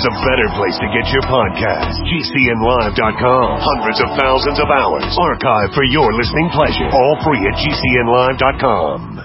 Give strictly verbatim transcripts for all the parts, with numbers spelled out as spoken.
there's a better place to get your podcast. G C N live dot com. Hundreds of thousands of hours archived for your listening pleasure. All free at G C N live dot com.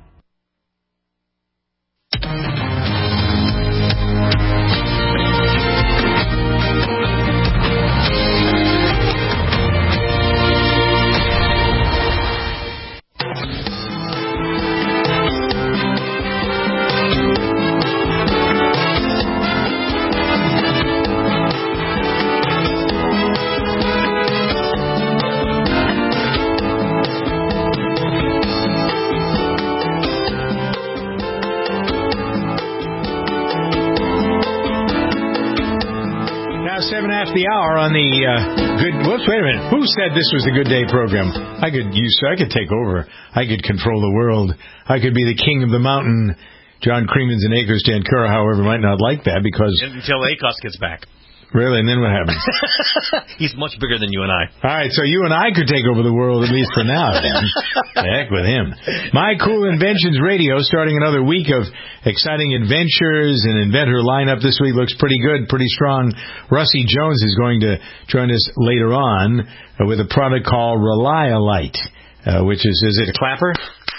The hour on the uh, good. Whoops! Wait a minute. Who said this was the Good Day program? I could use. I could take over. I could control the world. I could be the king of the mountain. John Creemans and Akos, Dan Cura, however, might not like that because until Akos gets back. Really? And then what happens? He's much bigger than you and I. All right, so you and I could take over the world, at least for now, then. The heck with him. My Cool Inventions Radio, starting another week of exciting adventures and inventor lineup this week looks pretty good, pretty strong. Russie Jones is going to join us later on uh, with a product called Relialite, uh, which is, is it a clapper?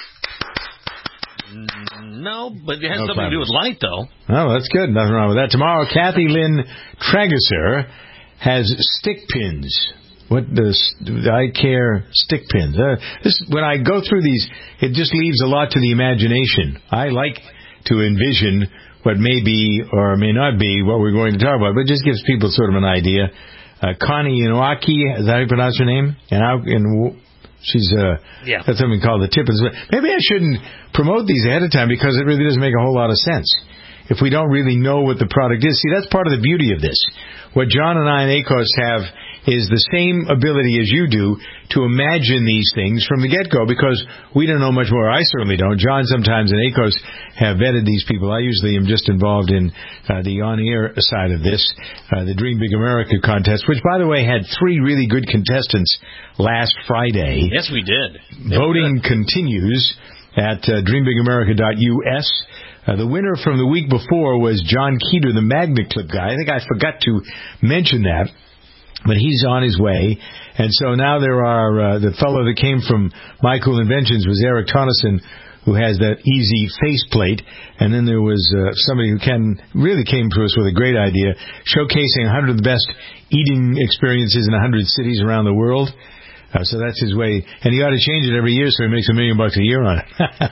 No, but it has no something clappers. to do with light, though. Oh, that's good. Nothing wrong with that. Tomorrow, Kathy Lynn Trageser has stick pins. What does I care stick pins? Uh, this, when I go through these, it just leaves a lot to the imagination. I like to envision what may be or may not be what we're going to talk about, but it just gives people sort of an idea. Uh, Connie Inuaki, is that how you pronounce her name? And I, and She's uh, yeah. That's something called the tip. Maybe I shouldn't promote these ahead of time because it really doesn't make a whole lot of sense if we don't really know what the product is. See, that's part of the beauty of this. What John and I and Akos have is the same ability as you do to imagine these things from the get-go because we don't know much more. I certainly don't. John sometimes and Akos have vetted these people. I usually am just involved in uh, the on-air side of this, uh, the Dream Big America contest, which, by the way, had three really good contestants last Friday. Yes, we did. Voting continues at uh, dream big america dot U S. Uh, the winner from the week before was John Keeter, the Magnet Clip guy. I think I forgot to mention that. But he's on his way. And so now there are, uh, the fellow that came from My Cool Inventions was Eric Tonneson, who has that easy faceplate. And then there was uh, somebody who can really came to us with a great idea, showcasing one hundred of the best eating experiences in one hundred cities around the world. Uh, so that's his way. And he ought to change it every year so he makes a million bucks a year on it.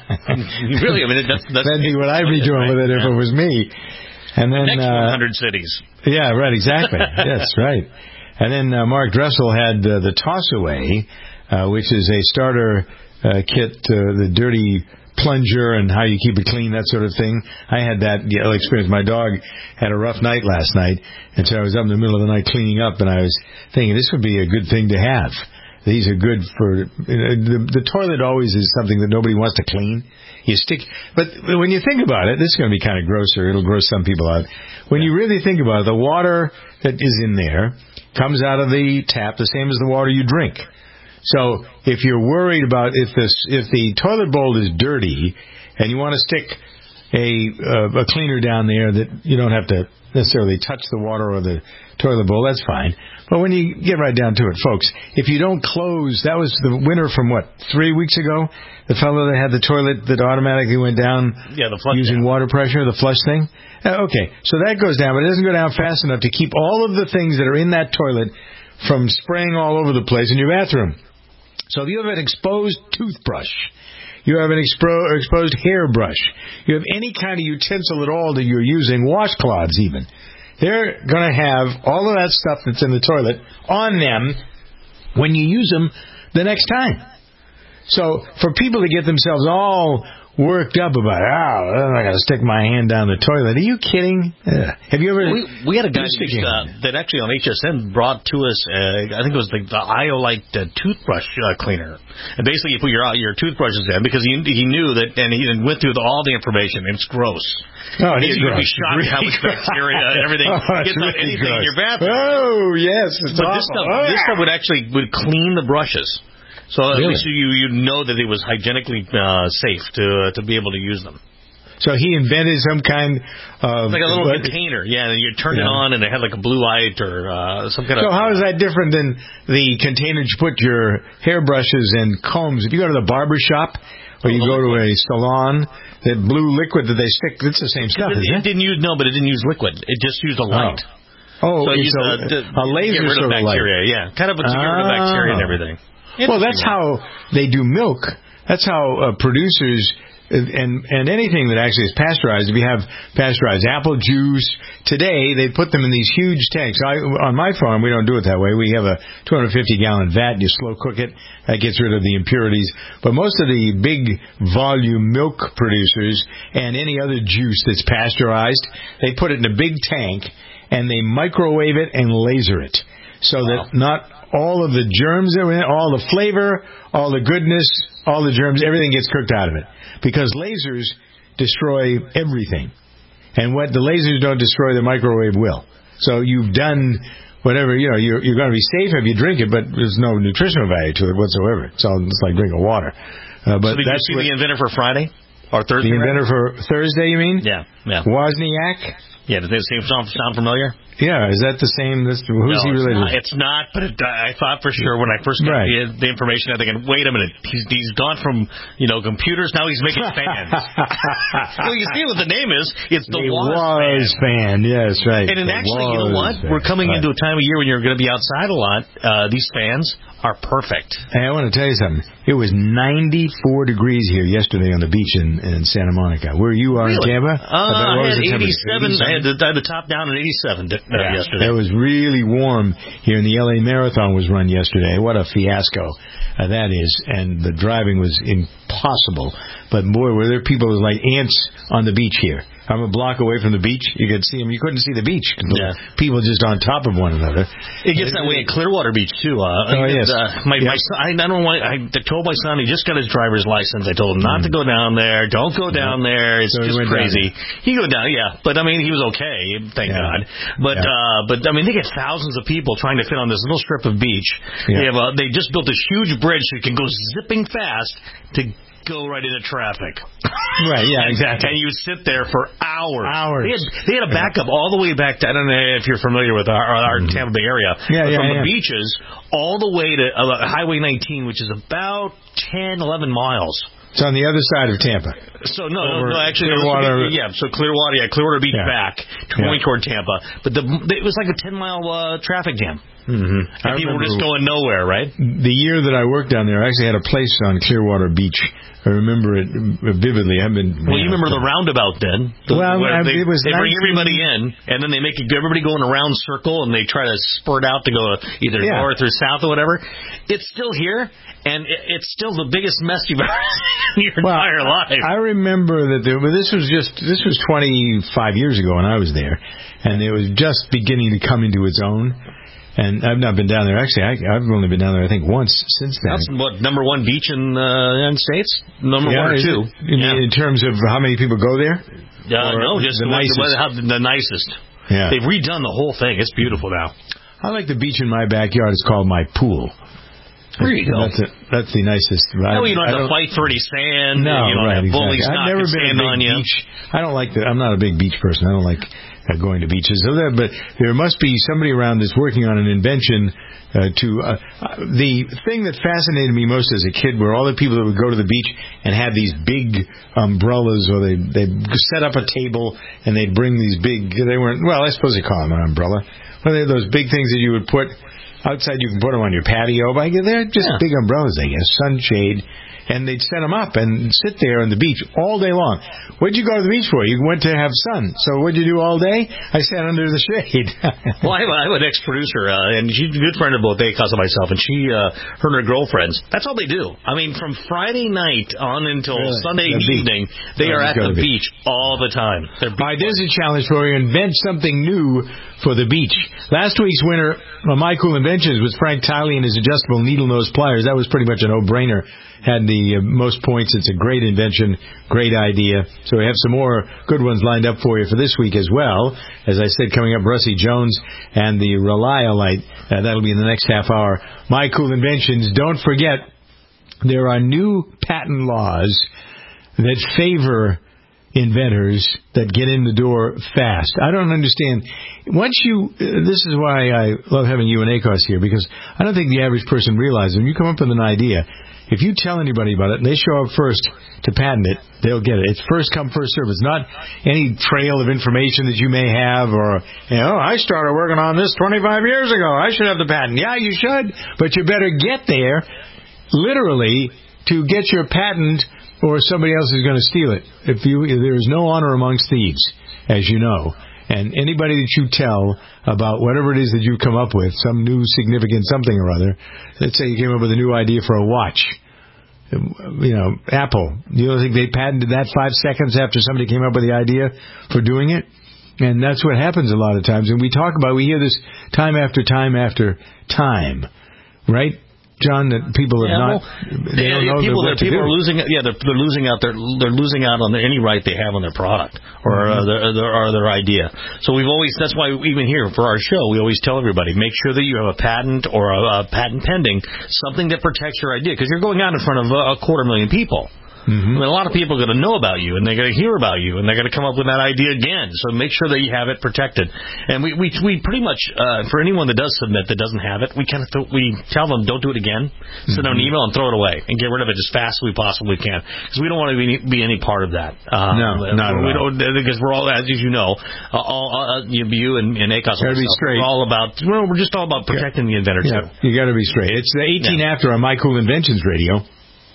Really? I mean, that's... that's That'd be what I'd be doing with it if it was me. And then the next uh, one hundred cities. Yeah, right, exactly. Yes, right. And then uh, Mark Dressel had uh, the Toss-Away, uh, which is a starter uh, kit, uh, the dirty plunger and how you keep it clean, that sort of thing. I had that you know, experience. My dog had a rough night last night, and so I was up in the middle of the night cleaning up, and I was thinking this would be a good thing to have. These are good for... You know, the, the toilet always is something that nobody wants to clean. You stick... But when you think about it, this is going to be kind of grosser. It'll gross some people out. When you really think about it, the water that is in there comes out of the tap the same as the water you drink. So if you're worried about if this if the toilet bowl is dirty and you want to stick a uh, a cleaner down there that you don't have to necessarily touch the water or the toilet bowl, that's fine. But when you get right down to it, folks, if you don't close, that was the winner from what, three weeks ago? The fellow that had the toilet that automatically went down yeah, the flush using down. water pressure, the flush thing? Uh, okay, so that goes down, but it doesn't go down fast enough to keep all of the things that are in that toilet from spraying all over the place in your bathroom. So if you have an exposed toothbrush, you have an expo- exposed hairbrush, you have any kind of utensil at all that you're using, washcloths even, they're going to have all of that stuff that's in the toilet on them when you use them the next time. So for people to get themselves all worked up about, oh, I'm not going to stick my hand down the toilet. Are you kidding? Uh, have you ever... We, we had a guy uh, that actually on H S N brought to us, uh, I think it was the, the Iolite uh, toothbrush uh, cleaner. And basically you put your your toothbrushes in because he he knew that, and he went through the, all the information. It's gross. Oh, it is You'd gross. be shocked really how much bacteria and everything oh, gets really out anything gross. in your bathroom. Oh, yes. It's but awful. this stuff, oh, this yeah. stuff would actually would clean the brushes. So at really? least you you know that it was hygienically uh, safe to uh, to be able to use them. So he invented some kind of... It's like a little what, container, yeah, and you turn yeah. it on and it had like a blue light or uh, some kind so of... So how is that different than the containers you put your hairbrushes and combs? If you go to the barber shop or you go to a salon, that blue liquid that they stick, it's the same stuff, it, isn't it? It didn't use, no, but it didn't use liquid. It just used a light. Oh, oh so it's a, a, a, a laser get rid sort of bacteria, of light. yeah. Kind of to get rid of bacteria and everything. Well, that's how they do milk. That's how uh, producers... And and anything that actually is pasteurized, if you have pasteurized apple juice, today they put them in these huge tanks. I, on my farm, we don't do it that way. We have a two hundred fifty gallon vat. You slow cook it. That gets rid of the impurities. But most of the big volume milk producers and any other juice that's pasteurized, they put it in a big tank and they microwave it and laser it. So wow. that not all of the germs are in it, all the flavor, all the goodness, all the germs, everything gets cooked out of it. Because lasers destroy everything. And what the lasers don't destroy, the microwave will. So you've done whatever, you know, you're, you're going to be safe if you drink it, but there's no nutritional value to it whatsoever. It's all it's like drinking water. Uh, but so did that's you see what, the inventor for Friday? Or Thursday? The inventor right? for Thursday, you mean? Yeah. yeah. Wozniak? Yeah, does it sound, sound familiar? Yeah, is that the same? This, who's no, he related to? It's not, but it, I thought for sure when I first got right. the, the information, I'm thinking, wait a minute, he's, he's gone from, you know, computers, now he's making fans. Well, you see what the name is, it's the, the Woz fan. fan. Yes, right. And, and actually, you know what? Fan. We're coming right. into a time of year when you're going to be outside a lot. Uh, these fans are perfect. Hey, I want to tell you something. It was ninety-four degrees here yesterday on the beach in, in Santa Monica. Where you are really? in Tampa? Uh, I had eighty-seven. eighty-seven. I had the, I had the top down at eighty-seven uh, yeah. yesterday. It was really warm here, and the L A Marathon was run yesterday. What a fiasco uh, that is. And the driving was impossible. But, boy, were there people like ants on the beach here. I'm a block away from the beach. You could see them. You couldn't see the beach. Yeah. People just on top of one another. It gets that way at Clearwater Beach, too. Uh, oh, yes. Uh, my, yeah. my son, I, I don't want, I told my son, he just got his driver's license. I told him not mm. to go down there. Don't go down yeah. there. It's so just he crazy. He go down, yeah. But, I mean, he was okay, thank yeah. God. But, yeah. uh, but I mean, they get thousands of people trying to fit on this little strip of beach. Yeah. They have a, they just built this huge bridge so you can go zipping fast to go right into traffic. Right, yeah, exactly. And you sit there for hours. Hours. They had, they had a backup all the way back to, I don't know if you're familiar with our, our mm-hmm. Tampa Bay area. Yeah, yeah, From yeah. the beaches all the way to uh, Highway nineteen, which is about ten, eleven miles. It's on the other side of Tampa. So, no, no, no, actually, Clearwater. yeah, so Clearwater, yeah, Clearwater Beach yeah. back, going yeah. toward Tampa. But the it was like a ten-mile uh, traffic jam. Mm-hmm. And people were just going nowhere, right? The year that I worked down there, I actually had a place on Clearwater Beach. I remember it vividly. I've been. Well, you remember the roundabout then? The, well, I, they, it was. They bring nineteen everybody in, and then they make everybody go in a round circle, and they try to spurt out to go either yeah. north or south or whatever. It's still here, and it, it's still the biggest mess you've ever seen in your well, entire life. I remember that. There, but this was just. This was twenty-five years ago when I was there, and it was just beginning to come into its own. And I've not been down there. Actually, I, I've only been down there, I think, once since then. That's what, number one beach in uh, the United States? Number yeah, one or two? In, yeah. in terms of how many people go there? Uh, no, just the, the nicest. One, how, the nicest. Yeah. They've redone the whole thing. It's beautiful now. I like the beach in my backyard. It's called my pool. There you go. That's, a, that's the nicest. No, you don't have to fight for any sand. No, you don't right, have bullies exactly. I've never been a big on you. beach. I don't like the. I'm not a big beach person. I don't like uh, going to beaches. So that, but there must be somebody around that's working on an invention uh, to. Uh, uh, the thing that fascinated me most as a kid were all the people that would go to the beach and have these big umbrellas, or they they set up a table and they'd bring these big. They weren't. Well, I suppose they call them an umbrella. Well, they're those big things that you would put. Outside, you can put them on your patio. But they're just yeah. big umbrellas, I guess, sunshade. And they'd set them up and sit there on the beach all day long. What'd you go to the beach for? You went to have sun. So what'd you do all day? I sat under the shade. Well, I have, I have an ex-producer, uh, and she's a good friend of both Acos and myself, and she, uh, her and her girlfriends, that's all they do. I mean, from Friday night on until really? Sunday the evening, beach. they oh, are at the beach. beach all the time. All right, there's a challenge for you. Invent something new for the beach. Last week's winner of My Cool Inventions was Frank Tiley and his adjustable needle nose pliers. That was pretty much a no-brainer. Had the uh, most points. It's a great invention, great idea. So we have some more good ones lined up for you for this week as well. As I said, coming up, Rusty Jones and the Reliolite. Uh, that'll be in the next half hour. My Cool Inventions. Don't forget, there are new patent laws that favor inventors that get in the door fast. I don't understand. Once you, uh, this is why I love having you and ACOS here, because I don't think the average person realizes when you come up with an idea, if you tell anybody about it and they show up first to patent it, they'll get it. It's first come, first serve. It's not any trail of information that you may have or, you know, I started working on this twenty-five years ago. I should have the patent. Yeah, you should, but you better get there, literally, to get your patent or somebody else is going to steal it. If you, there is no honor amongst thieves, as you know. And anybody that you tell about whatever it is that you come up with, some new significant something or other, let's say you came up with a new idea for a watch, you know, Apple, you don't think they patented that five seconds after somebody came up with the idea for doing it? And that's what happens a lot of times. And we talk about, we hear this time after time after time, right? John, that people have yeah, not. Well, they yeah, don't know people what that to people do. are losing. Yeah, they're, they're losing out. They're they're losing out on the, any right they have on their product or Mm-hmm. uh, their, their or their idea. So we've always. That's why even here for our show, we always tell everybody make sure that you have a patent or a, a patent pending, something that protects your idea, because you're going out in front of a, a quarter million people. Mm-hmm. I mean, a lot of people are going to know about you, and they're going to hear about you, and they're going to come up with that idea again. So make sure that you have it protected. And we we, we pretty much, uh, for anyone that does submit that doesn't have it, we kind of th- we tell them don't do it again. Mm-hmm. Send out an email and throw it away and get rid of it as fast as we possibly can, because we don't want to be, be any part of that. Um, no, not we at all. don't, because we're all, as you know, uh, all uh, you, you and, and ACOS, gotta be straight. We're all about. We're, we're just all about protecting yeah. the inventor yeah. too. You got to be straight. It's the eighteen yeah. after on My Cool Inventions Radio.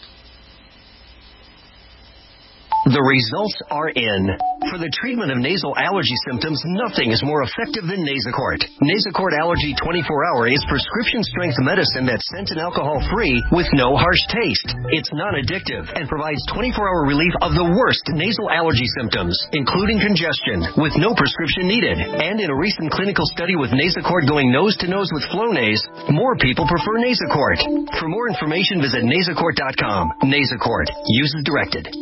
The results are in. For the treatment of nasal allergy symptoms, nothing is more effective than Nasacort. Nasacort Allergy twenty-four hour is prescription-strength medicine that's scent and alcohol-free with no harsh taste. It's non-addictive and provides twenty-four hour relief of the worst nasal allergy symptoms, including congestion, with no prescription needed. And in a recent clinical study with Nasacort going nose-to-nose with Flonase, more people prefer Nasacort. For more information, visit Nasacort dot com. Nasacort. Use as directed.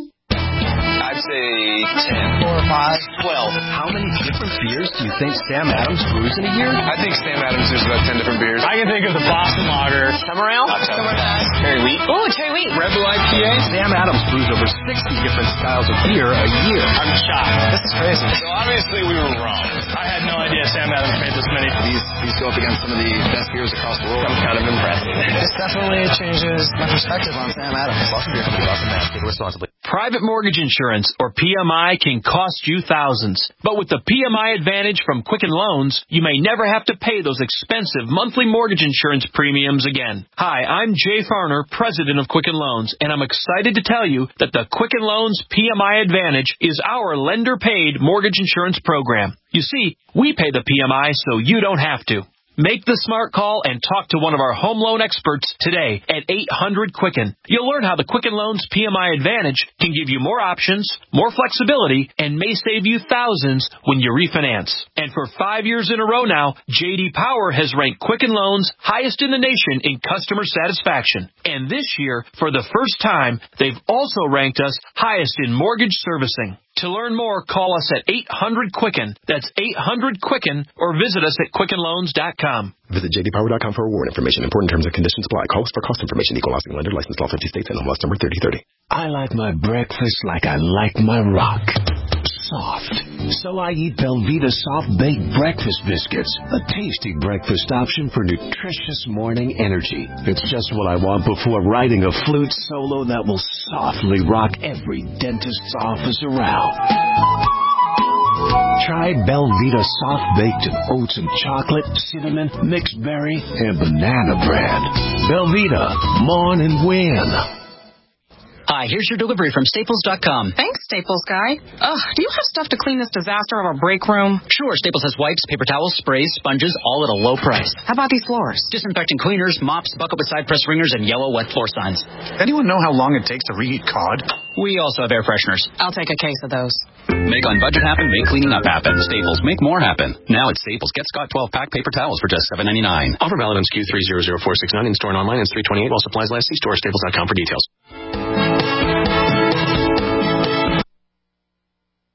I'd say ten. Four or five. Twelve. How many different beers do you think Sam Adams brews in a year? I think Sam Adams brews about ten different beers. I can think of the Boston Lager. Summer Ale? Summer Ale. Cherry Wheat? Ooh, Cherry Wheat. Red Bull I P A? Sam Adams brews over sixty different styles of beer a year. I'm shocked. This is crazy. So obviously we were wrong. I had no idea Sam Adams made this many. These, these go up against some of the best beers across the world. I'm kind of impressed. This definitely changes my perspective on Sam Adams. Boston Beer Company, Boston, Mass. Take it responsibly. Private mortgage insurance, or P M I, can cost you thousands. But with the P M I Advantage from Quicken Loans, you may never have to pay those expensive monthly mortgage insurance premiums again. Hi, I'm Jay Farner, president of Quicken Loans, and I'm excited to tell you that the Quicken Loans P M I Advantage is our lender-paid mortgage insurance program. You see, we pay the P M I so you don't have to. Make the smart call and talk to one of our home loan experts today at eight hundred Quicken. You'll learn how the Quicken Loans P M I Advantage can give you more options, more flexibility, and may save you thousands when you refinance. And for five years in a row now, J D Power has ranked Quicken Loans highest in the nation in customer satisfaction. And this year, for the first time, they've also ranked us highest in mortgage servicing. To learn more, call us at eight hundred Quicken. That's eight hundred Quicken, or visit us at quicken loans dot com. Visit j d power dot com for award information. Important terms and conditions apply. Call us for cost information. Equal housing lender. Licensed law fifty states and number thirty thirty. I like my breakfast like I like my rock. Soft. So I eat Belvita Soft Baked Breakfast Biscuits, a tasty breakfast option for nutritious morning energy. It's just what I want before writing a flute solo that will softly rock every dentist's office around. Try Belvita Soft Baked in oats and chocolate, cinnamon, mixed berry, and banana bread. Belvita, mourn and win. Hi, here's your delivery from Staples dot com. Thanks, Staples guy. Ugh, do you have stuff to clean this disaster of a break room? Sure, Staples has wipes, paper towels, sprays, sponges, all at a low price. How about these floors? Disinfecting cleaners, mops, bucket with side press ringers, and yellow wet floor signs. Anyone know how long it takes to reheat cod? We also have air fresheners. I'll take a case of those. Make on budget happen, make cleaning up happen. Staples, make more happen. Now at Staples, get Scott twelve pack paper towels for just seven ninety-nine. Offer valid on S Q three zero zero four six nine in store and online is three twenty-eight while supplies last. See store staples dot com for details.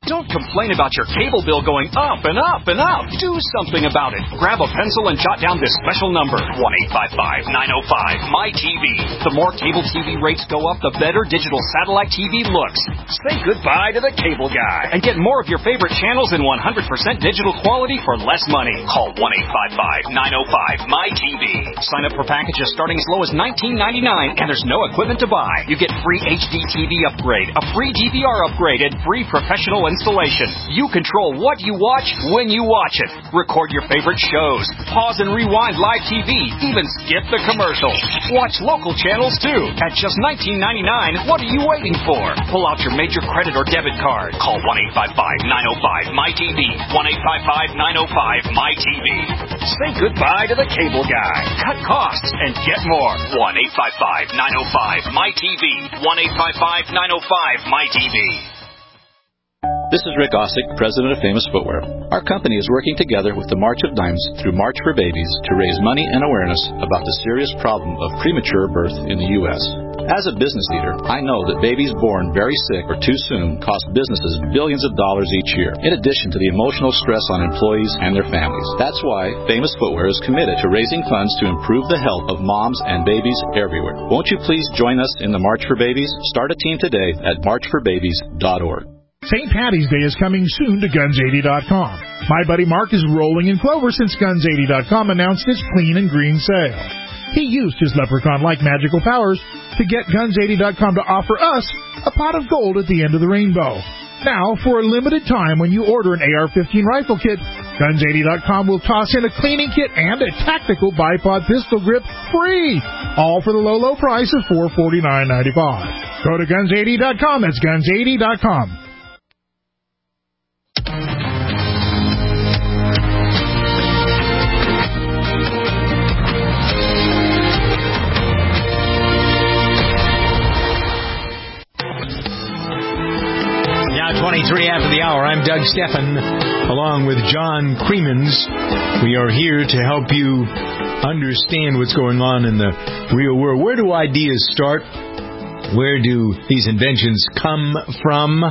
Don't complain about your cable bill going up and up and up. Do something about it. Grab a pencil and jot down this special number, one eight five five, nine oh five, M Y T V. The more cable T V rates go up, the better digital satellite T V looks. Say goodbye to the cable guy and get more of your favorite channels in one hundred percent digital quality for less money. Call one eight five five, nine oh five, M Y T V. Sign up for packages starting as low as nineteen ninety-nine, and there's no equipment to buy. You get free H D T V upgrade, a free D V R upgrade, and free professional installation. You control what you watch when you watch it. Record your favorite shows. Pause and rewind live T V. Even skip the commercials. Watch local channels too. At just nineteen ninety-nine, what are you waiting for? Pull out your major credit or debit card. Call one eight five five, nine oh five, M Y T V. one eight five five, nine oh five, M Y T V. Say goodbye to the cable guy. Cut costs and get more. one eight five five, nine oh five, M Y T V. one eight five five, nine oh five, M Y T V. This is Rick Ossick, president of Famous Footwear. Our company is working together with the March of Dimes through March for Babies to raise money and awareness about the serious problem of premature birth in the U S As a business leader, I know that babies born very sick or too soon cost businesses billions of dollars each year, in addition to the emotional stress on employees and their families. That's why Famous Footwear is committed to raising funds to improve the health of moms and babies everywhere. Won't you please join us in the March for Babies? Start a team today at march for babies dot org. Saint Patty's Day is coming soon to guns eighty dot com. My buddy Mark is rolling in clover since guns eighty dot com announced its clean and green sale. He used his leprechaun-like magical powers to get guns eighty dot com to offer us a pot of gold at the end of the rainbow. Now, for a limited time, when you order an A R fifteen rifle kit, guns eighty dot com will toss in a cleaning kit and a tactical bipod pistol grip free, all for the low, low price of four forty-nine ninety-five. Go to guns eighty dot com. That's guns eighty dot com. twenty-three after the hour. I'm Doug Steffen, along with John Creemans. We are here to help you understand what's going on in the real world. Where do ideas start? Where do these inventions come from?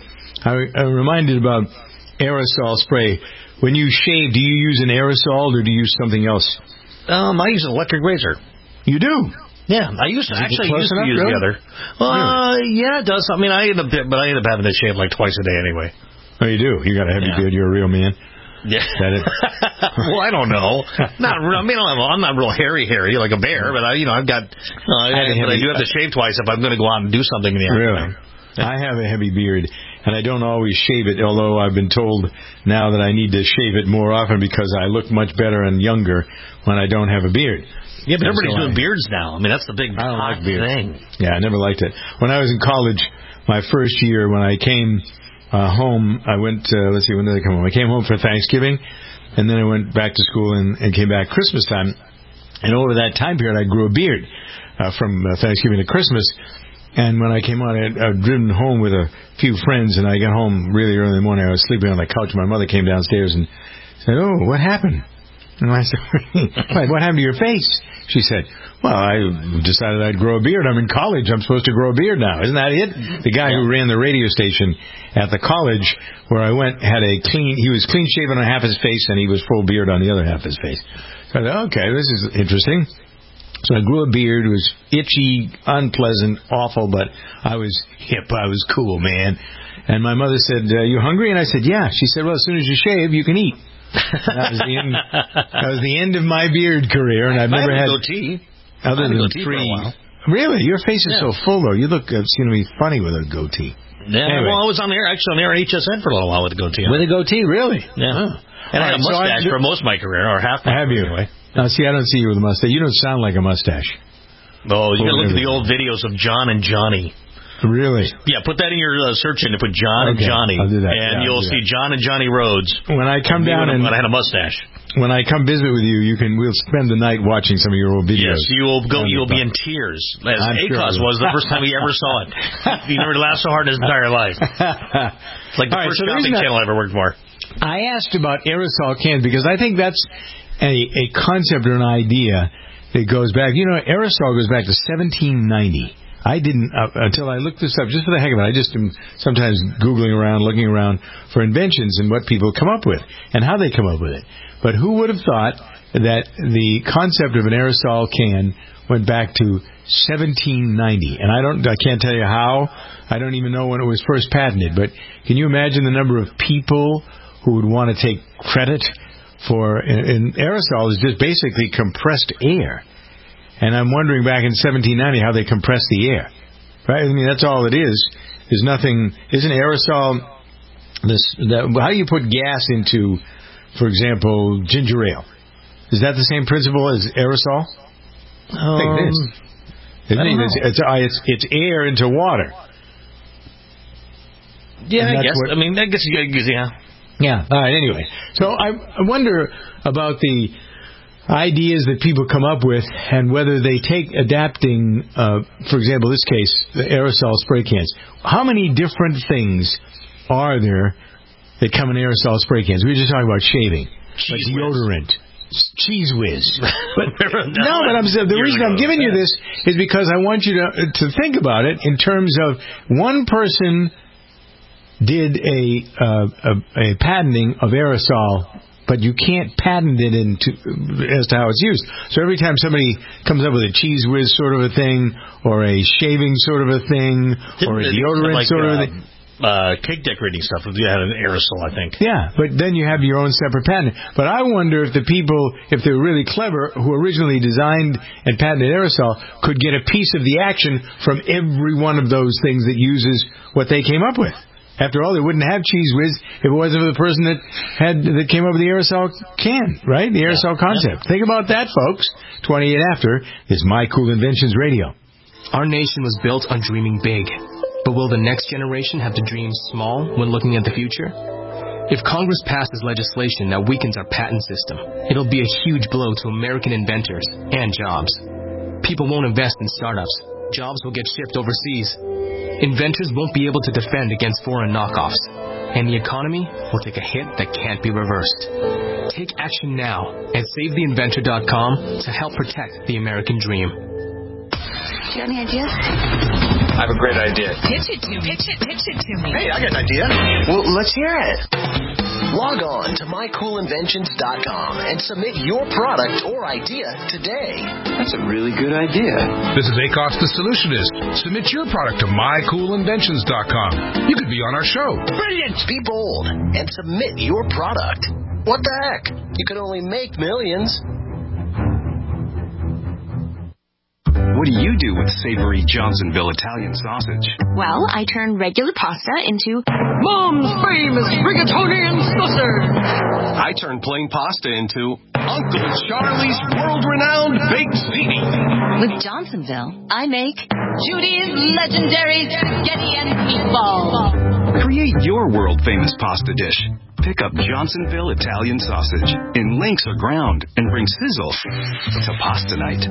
I, I'm reminded about aerosol spray. When you shave, do you use an aerosol or do you use something else? Um, I use an electric razor. You do? Yeah, I used to actually used to use really? the other. Well, uh, yeah, it does. I mean, I end up, but I end up having to shave like twice a day anyway. Oh, you do? You got a heavy yeah. beard. You're a real man. Yeah. Is that it? Well, I don't know. Not. I mean, I'm not real hairy, hairy like a bear, but I, you know, I've got. You know, I, I, but I do have to shave twice if I'm going to go out and do something in the afternoon. Really? I have a heavy beard, and I don't always shave it, although I've been told now that I need to shave it more often because I look much better and younger when I don't have a beard. Yeah, but everybody's so doing I, beards now. I mean, that's the big I don't hot like beards. thing. Yeah, I never liked it. When I was in college, my first year, when I came uh, home, I went, uh, let's see, when did I come home? I came home for Thanksgiving, and then I went back to school and, and came back Christmas time. And over that time period, I grew a beard uh, from uh, Thanksgiving to Christmas. And when I came on, I had, I had driven home with a few friends, and I got home really early in the morning. I was sleeping on the couch. My mother came downstairs and said, "Oh, what happened?" And I said, "What happened to your face?" She said, "Well, I decided I'd grow a beard. I'm in college. I'm supposed to grow a beard now. Isn't that it?" The guy who ran the radio station at the college where I went had a clean, he was clean shaven on half his face, and he was full beard on the other half of his face. So I thought, okay, this is interesting. So I grew a beard. It was itchy, unpleasant, awful, but I was hip. I was cool, man. And my mother said, uh, "You hungry?" And I said, "Yeah." She said, "Well, as soon as you shave, you can eat." That was the end. That was the end of my beard career, and I've I never had had a goatee. Other than goatee three. For a while. Really, your face is yeah. so full, though. You look uh, seem to be funny with a goatee. Yeah, anyway. well, I was on the air, actually on the air at H S N for a little while with a goatee. With a goatee, really? Yeah. Oh. And I had right, a mustache so for most of my career, or half my Have career you? anyway. Now, see, I don't see you with a mustache. You don't sound like a mustache. Oh, you got to look at the old videos of John and Johnny. Really? Yeah, put that in your uh, search engine. Put John okay, and Johnny, I'll do that. and yeah, you'll see John and Johnny Rhodes. When I come down and when I had a mustache. When I come visit with you, you can we'll spend the night watching some of your old videos. Yes, you will go. You'll be in tears, as I'm Akos sure was the first time he ever saw it. He never laughed so hard in his entire life. It's like the All first right, so shopping channel I ever worked for. I asked about aerosol cans because I think that's a, a concept or an idea that goes back. You know, aerosol goes back to seventeen ninety. I didn't, uh, until I looked this up, just for the heck of it, I just am sometimes Googling around, looking around for inventions and what people come up with and how they come up with it. But who would have thought that the concept of an aerosol can went back to seventeen ninety? And I don't, I can't tell you how. I don't even know when it was first patented. But can you imagine the number of people who would want to take credit for, and aerosol is just basically compressed air. And I'm wondering back in seventeen ninety how they compressed the air. Right? I mean, that's all it is. There's nothing, isn't aerosol, this, that, how do you put gas into, for example, ginger ale? Is that the same principle as aerosol? Um, I think it is. Isn't it? It's, it's, it's, it's air into water. Yeah, I guess. What, I mean, I guess, yeah. Yeah. All right, anyway. So I, I wonder about the ideas that people come up with and whether they take adapting, uh, for example, this case, the aerosol spray cans. How many different things are there that come in aerosol spray cans? We were just talking about shaving, like deodorant, Cheese Whiz. But no, but I'm the reason I'm giving you this is because I want you to to think about it in terms of one person did a uh, a, a patenting of aerosol. But you can't patent it into as to how it's used. So every time somebody comes up with a Cheese Whiz sort of a thing, or a shaving sort of a thing, Didn't or a it, deodorant like, sort uh, of a thing. Uh, cake decorating stuff. You had an aerosol, I think. Yeah, but then you have your own separate patent. But I wonder if the people, if they're really clever, who originally designed and patented aerosol, could get a piece of the action from every one of those things that uses what they came up with. After all, they wouldn't have Cheese Whiz if it wasn't for the person that had that came up with the aerosol can, right? The aerosol yeah. concept. Yeah. Think about that, folks. twenty-eight after is My Cool Inventions Radio. Our nation was built on dreaming big. But will the next generation have to dream small when looking at the future? If Congress passes legislation that weakens our patent system, it'll be a huge blow to American inventors and jobs. People won't invest in startups. Jobs will get shipped overseas. Inventors won't be able to defend against foreign knockoffs. And the economy will take a hit that can't be reversed. Take action now at save the inventor dot com to help protect the American dream. Do you have any ideas? I have a great idea. Pitch it to me. Pitch it, pitch it to me. Hey, I got an idea. Well, let's hear it. Log on to my cool inventions dot com and submit your product or idea today. That's a really good idea. This is Acos the Solutionist. Submit your product to my cool inventions dot com. You could be on our show. Brilliant! Be bold and submit your product. What the heck? You can only make millions. What do you do with savory Johnsonville Italian sausage? Well, I turn regular pasta into Mom's famous rigatoni and sausage. I turn plain pasta into Uncle Charlie's world-renowned baked ziti. With Johnsonville, I make Judy's legendary spaghetti and meatballs. Create your world-famous pasta dish. Pick up Johnsonville Italian sausage in links or ground and bring sizzle to pasta night.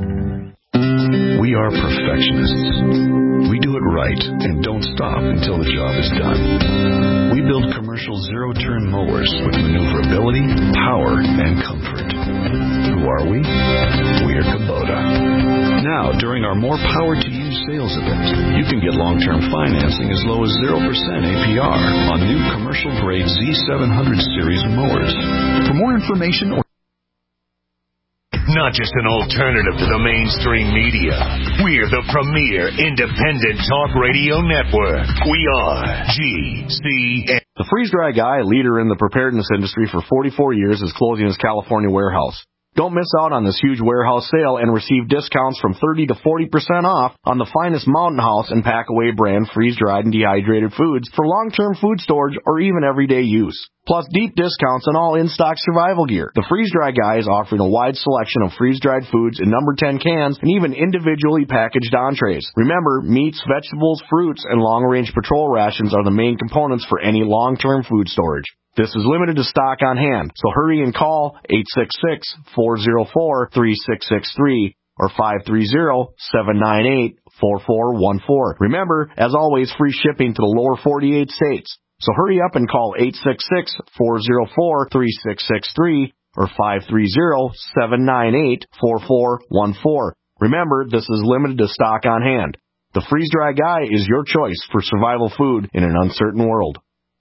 We are perfectionists. We do it right and don't stop until the job is done. We build commercial zero-turn mowers with maneuverability, power, and comfort. Who are we? We're Kubota. Now, during our More Power to You sales event, you can get long-term financing as low as zero percent A P R on new commercial-grade Z seven hundred series mowers. For more information or not just an alternative to the mainstream media. We're the premier independent talk radio network. We are G C N. The Freeze Dry Guy, leader in the preparedness industry for forty-four years, is closing his California warehouse. Don't miss out on this huge warehouse sale and receive discounts from thirty to forty percent off on the finest Mountain House and Packaway brand freeze-dried and dehydrated foods for long-term food storage or even everyday use. Plus deep discounts on all in-stock survival gear. The Freeze Dry Guy is offering a wide selection of freeze-dried foods in number ten cans and even individually packaged entrees. Remember, meats, vegetables, fruits, and long-range patrol rations are the main components for any long-term food storage. This is limited to stock on hand, so hurry and call eight six six, four zero four, three six six three or five three zero, seven nine eight, four four one four. Remember, as always, free shipping to the lower forty-eight states. So hurry up and call eight six six, four zero four, three six six three or five three zero, seven nine eight, four four one four. Remember, this is limited to stock on hand. The freeze-dry guy is your choice for survival food in an uncertain world.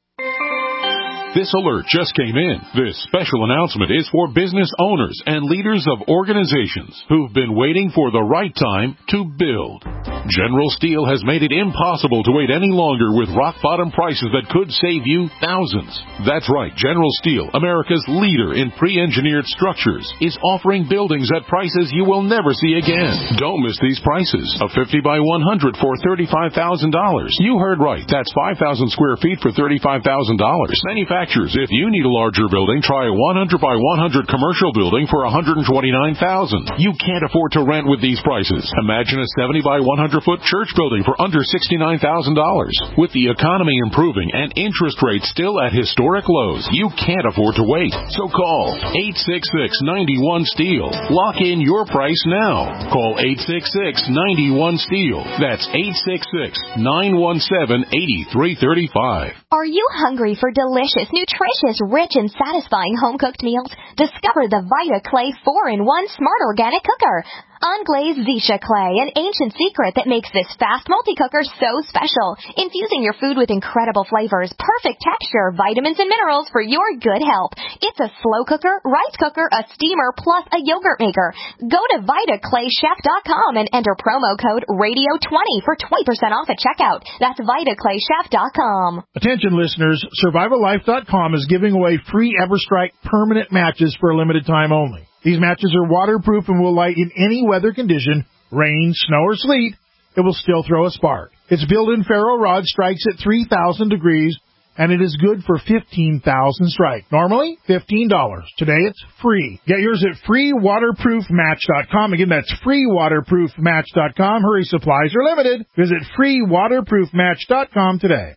This alert just came in. This special announcement is for business owners and leaders of organizations who've been waiting for the right time to build. General Steel has made it impossible to wait any longer with rock-bottom prices that could save you thousands. That's right, General Steel, America's leader in pre-engineered structures, is offering buildings at prices you will never see again. Don't miss these prices. A fifty by one hundred for thirty-five thousand dollars. You heard right. That's five thousand square feet for thirty-five thousand dollars. Manufacturers, if you need a larger building, try a one hundred by one hundred commercial building for one hundred twenty-nine thousand dollars. You can't afford to rent with these prices. Imagine a seventy by one hundred foot church building for under sixty-nine thousand dollars. With the economy improving and interest rates still at historic lows, you can't afford to wait. So call eight six six, nine one, STEEL. Lock in your price now. Call eight six six, nine one, STEEL. That's eight six six, nine one seven, eight three three five. Are you hungry for delicious, nutritious, rich, and satisfying home-cooked meals? Discover the Vita Clay four in one Smart Organic Cooker. Unglazed Zisha clay, an ancient secret that makes this fast multi-cooker so special. Infusing your food with incredible flavors, perfect texture, vitamins, and minerals for your good health. It's a slow cooker, rice cooker, a steamer, plus a yogurt maker. Go to Vita Clay Chef dot com and enter promo code radio twenty for twenty percent off at checkout. That's Vita Clay Chef dot com. Attention listeners, Survival Life dot com is giving away free EverStrike permanent matches for a limited time only. These matches are waterproof and will light in any weather condition, rain, snow, or sleet. It will still throw a spark. Its built-in ferro rod strikes at three thousand degrees, and it is good for fifteen thousand strike. Normally, fifteen dollars. Today, it's free. Get yours at free waterproof match dot com. Again, that's free waterproof match dot com. Hurry, supplies are limited. Visit free waterproof match dot com today.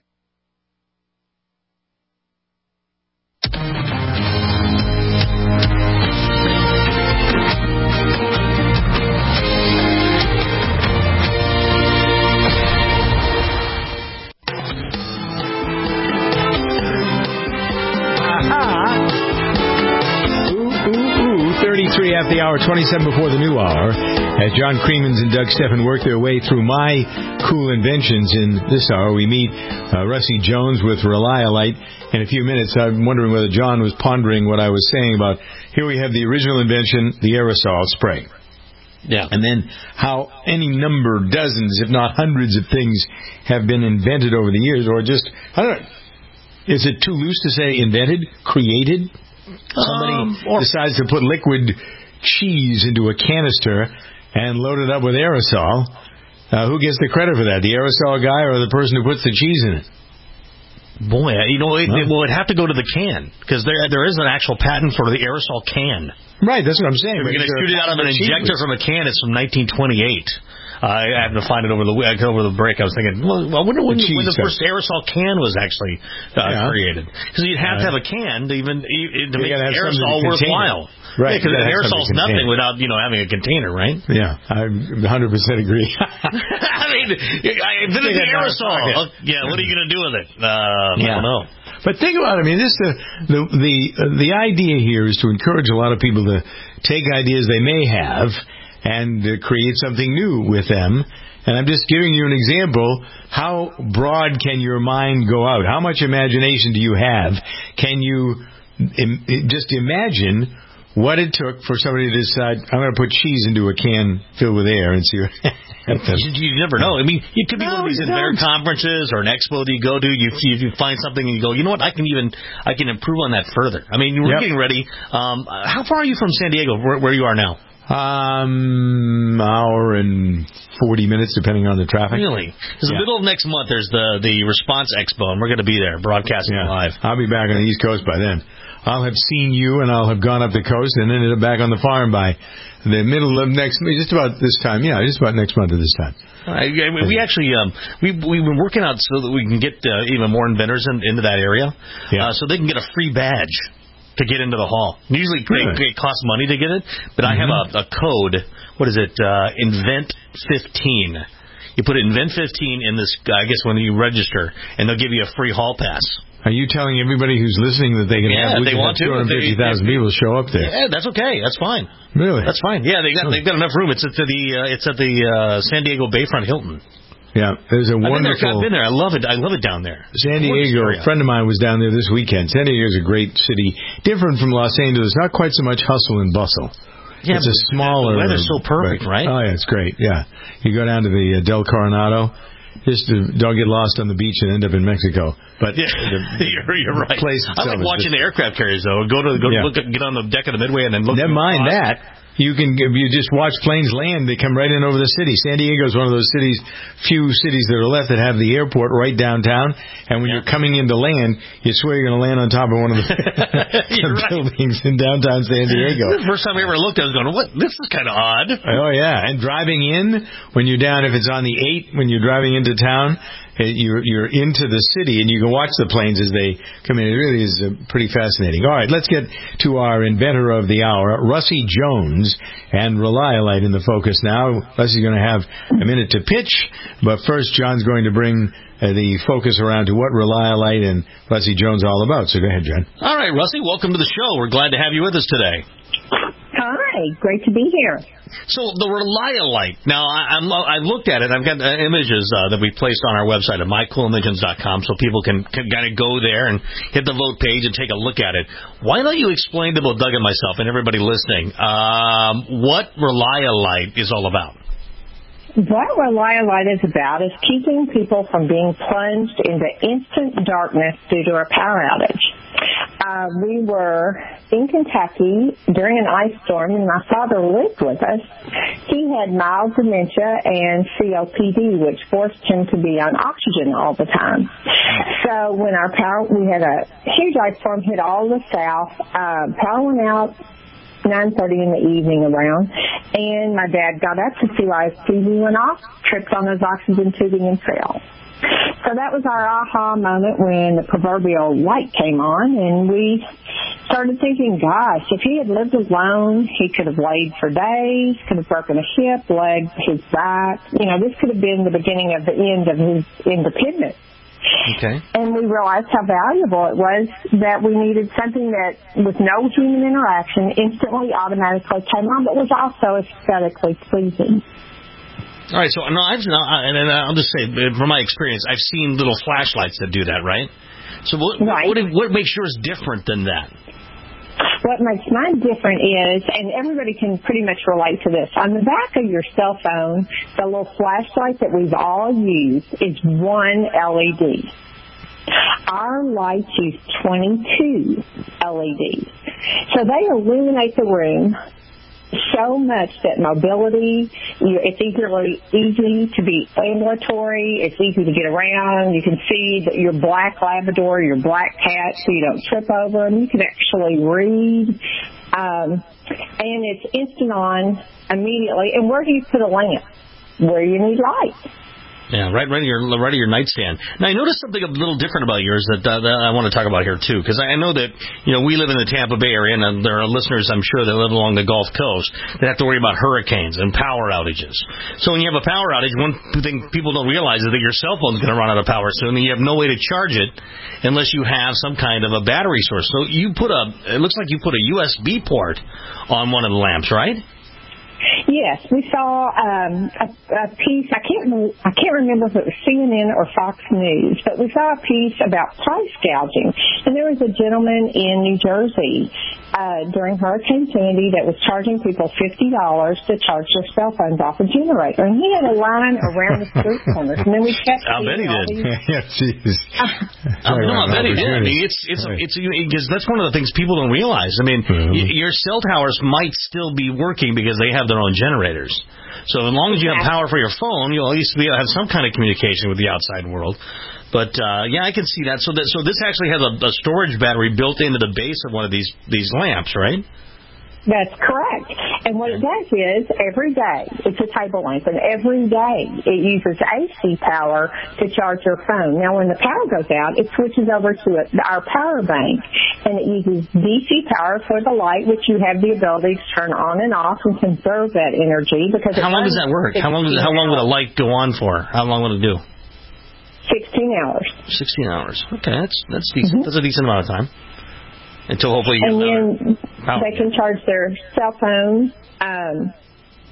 thirty-three after the hour, twenty-seven before the new hour, as John Creemans and Doug Steffen work their way through my cool inventions. In this hour, we meet uh, Rusty Jones with Reliolite. In a few minutes, I'm wondering whether John was pondering what I was saying about, here we have the original invention, the aerosol spray. Yeah. And then how any number, dozens, if not hundreds of things have been invented over the years, or just, I don't know, is it too loose to say invented, created? Somebody um, or decides to put liquid cheese into a canister and load it up with aerosol. Uh, who gets the credit for that? The aerosol guy or the person who puts the cheese in it? Boy, you know, it, it, well, it'd have to go to the can, because there there is an actual patent for the aerosol can. Right, that's what I'm saying. If you're going to shoot it out of an injector from a can, it's from nineteen twenty-eight. Uh, I happened to find it over the over the break. I was thinking, well, I wonder when the, when the first aerosol can was actually uh, yeah. created. Because you'd have uh, to have a can to even to make aerosol worthwhile. Right. Because yeah, aerosol's nothing without, you know, having a container, right? Yeah, I one hundred percent agree. I mean, I invented the aerosol. Yeah, what are you going to do with it? Uh, yeah. I don't know. But think about it. I mean, this the the the, uh, the idea here is to encourage a lot of people to take ideas they may have and uh, create something new with them. And I'm just giving you an example. How broad can your mind go out? How much imagination do you have? Can you im- just imagine what it took for somebody to decide, I'm going to put cheese into a can filled with air and see what happens? You, you never know. I mean, it could be no, one of these inventor conferences or an expo that you go to. You, you you find something and you go, you know what? I can even I can improve on that further. I mean, we're yep. getting ready. Um, how far are you from San Diego? Where, where you are now? Um, hour and forty minutes, depending on the traffic. Really? Because yeah. the middle of next month, there's the the Response Expo, and we're going to be there broadcasting yeah. live. I'll be back on the East Coast by then. I'll have seen you, and I'll have gone up the coast and ended up back on the farm by the middle of next, just about this time. Yeah, just about next month at this time. Uh, we actually, um, we, we've been working out so that we can get uh, even more inventors in, into that area, yeah. uh, so they can get a free badge to get into the hall. Usually really? It costs money to get it, but mm-hmm. I have a, a code. What is it? Uh, Invent fifteen. You put Invent fifteen in this, I guess, when you register, and they'll give you a free hall pass. Are you telling everybody who's listening that they can yeah, have, we they can want have two hundred fifty thousand people show up there? Yeah, that's okay. That's fine. Really? That's fine. Yeah, they got, they've got enough room. It's at the uh, it's at the uh, San Diego Bayfront Hilton. Yeah, there's a wonderful. I've been, there, I've been there. I love it. I love it down there. San Diego. A friend of mine was down there this weekend. San Diego is a great city, different from Los Angeles. Not quite so much hustle and bustle. Yeah, it's a smaller. The weather's so perfect, right? Oh yeah, it's great. Yeah, you go down to the uh, Del Coronado. Just to, don't get lost on the beach and end up in Mexico. But yeah, the, you're, you're right. Place I like watching the aircraft carriers though. Go to go yeah. look at, get on the deck of the Midway and then look. Never mind that. You can you just watch planes land. They come right in over the city. San Diego is one of those cities, few cities that are left that have the airport right downtown. And when yeah. you're coming into land, you swear you're going to land on top of one of the buildings right. in downtown San Diego. The first time I ever looked, I was going, "What? This is kind of odd." Oh yeah, and driving in when you're down, if it's on the eight, when you're driving into town. You're, you're into the city, and you can watch the planes as they come in. It really is uh, pretty fascinating. All right, let's get to our inventor of the hour, Russie Jones, and Relialite in the focus now. Russie's going to have a minute to pitch, but first John's going to bring uh, the focus around to what Relialite and Russie Jones are all about. So go ahead, John. All right, Russie, welcome to the show. We're glad to have you with us today. Hi, great to be here. So the Relialite. Now I, I'm, I looked at it. I've got uh, images uh, that we placed on our website at my cool inventions dot com, so people can, can kind of go there and hit the vote page and take a look at it. Why don't you explain to both Doug and myself and everybody listening um, what Relialite is all about? What Relialite is about is keeping people from being plunged into instant darkness due to a power outage. Uh, we were in Kentucky during an ice storm, and my father lived with us. He had mild dementia and C O P D, which forced him to be on oxygen all the time. So when our power, we had a huge ice storm hit all the south. Uh, power went out nine thirty in the evening around, and my dad got up to see why his T V went off, tripped on his oxygen tubing, and fell. So that was our aha moment when the proverbial light came on, and we started thinking, gosh, if he had lived alone, he could have laid for days, could have broken a hip, leg, his back. You know, this could have been the beginning of the end of his independence. Okay. And we realized how valuable it was that we needed something that, with no human interaction, instantly, automatically came on, but was also aesthetically pleasing. All right, so no, I've, no, and I'll just say, from my experience, I've seen little flashlights that do that, right? So what, right. what, what makes yours different than that? What makes mine different is, and everybody can pretty much relate to this, on the back of your cell phone, the little flashlight that we've all used is one L E D. Our lights use twenty-two L E Ds. So they illuminate the room so much that mobility, you, it's easily, easy to be ambulatory, it's easy to get around, you can see that your black Labrador, your black cat, so you don't trip over them, you can actually read, um, and it's instant on immediately. And where do you put a lamp? Where you need light. Yeah, right, right at your right at your nightstand. Now, I noticed something a little different about yours that, uh, that I want to talk about here too, because I know that you know we live in the Tampa Bay area, and there are listeners, I'm sure, that live along the Gulf Coast that have to worry about hurricanes and power outages. So when you have a power outage, one thing people don't realize is that your cell phone's going to run out of power soon, and you have no way to charge it unless you have some kind of a battery source. So you put a, it looks like you put a U S B port on one of the lamps, right? Yes, we saw um, a, a piece. I can't. I can't remember if it was C N N or Fox News, but we saw a piece about price gouging. And there was a gentleman in New Jersey uh, during Hurricane Sandy that was charging people fifty dollars to charge their cell phones off a generator, and he had a line around the street corners. And then we kept. I bet he did. Yeah, jeez. Uh, no, I bet he did. I mean, it's it's right. it's because that's one of the things people don't realize. I mean, mm-hmm. y- your cell towers might still be working because they have their own generators. So as long as you have power for your phone, you'll at least be able to have some kind of communication with the outside world. But uh, yeah, I can see that. So that so this actually has a, a storage battery built into the base of one of these these lamps, right? That's correct. And what it does is, every day, it's a table lamp, and every day it uses A C power to charge your phone. Now, when the power goes out, it switches over to a, our power bank, and it uses D C power for the light, which you have the ability to turn on and off and conserve that energy. Because how long does that work? How long, does, how long would a light go on for? How long would it do? Sixteen hours. Sixteen hours. Okay, that's that's decent. Mm-hmm. That's a decent amount of time. Until hopefully you and get then power. They can charge their cell phones um,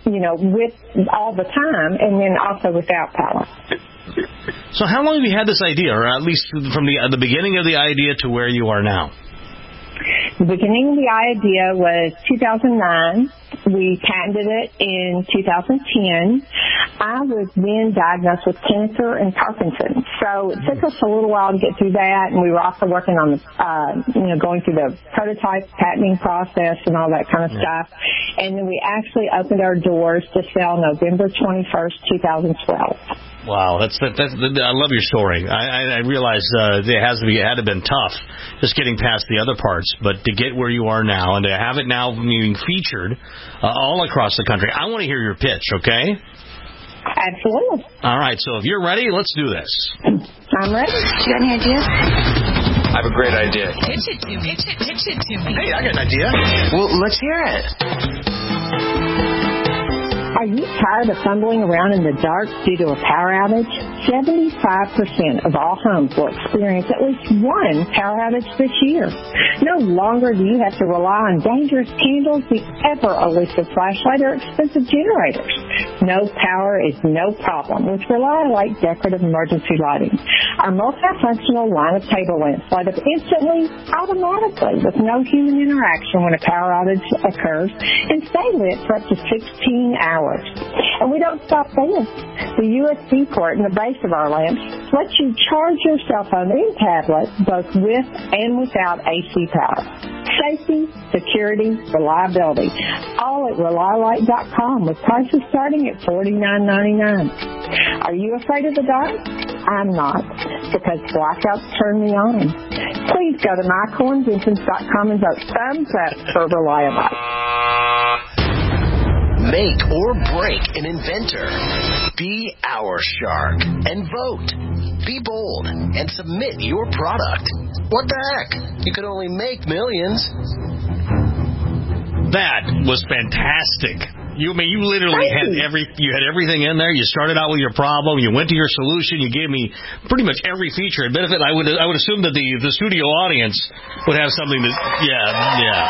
you know, with all the time, and then also without power. So how long have you had this idea, or at least from the uh, the beginning of the idea to where you are now? The beginning of the idea was two thousand nine. We patented it in two thousand ten. I was then diagnosed with cancer and Parkinson's. So it took us a little while to get through that, and we were also working on the, uh, you know, going through the prototype patenting process and all that kind of stuff. And then we actually opened our doors to sell November twenty-first, twenty twelve. Wow, that's that, that's. I love your story. I, I, I realize uh, it has to be it had to have been tough just getting past the other parts, but to get where you are now and to have it now being featured uh, all across the country. I want to hear your pitch, okay? Absolutely. All right, so if you're ready, let's do this. I'm ready. You got any ideas? I have a great idea. Pitch it to me. Pitch it, pitch it to me. Hey, I got an idea. Well, let's hear it. Are you tired of fumbling around in the dark due to a power outage? seventy-five percent of all homes will experience at least one power outage this year. No longer do you have to rely on dangerous candles, the ever-elusive flashlight, or expensive generators. No power is no problem with Relialite decorative emergency lighting. Our multifunctional line of table lamps light up instantly, automatically, with no human interaction when a power outage occurs, and stay lit for up to sixteen hours. And we don't stop there. The U S B port in the base of our lamps lets you charge your cell phone and tablet both with and without A C power. Safety, security, reliability, all at Relialite dot com with prices starting at forty-nine ninety-nine. Are you afraid of the dark? I'm not, because blackouts turn me on. Please go to my cool inventions dot com and vote thumbs up for Relialite. Make or break an inventor. Be our shark and vote. Be bold and submit your product. What the heck? You could only make millions. That was fantastic. You I mean you literally had every you had everything in there. You started out with your problem. You went to your solution. You gave me pretty much every feature and benefit. I would I would assume that the the studio audience would have something that yeah yeah.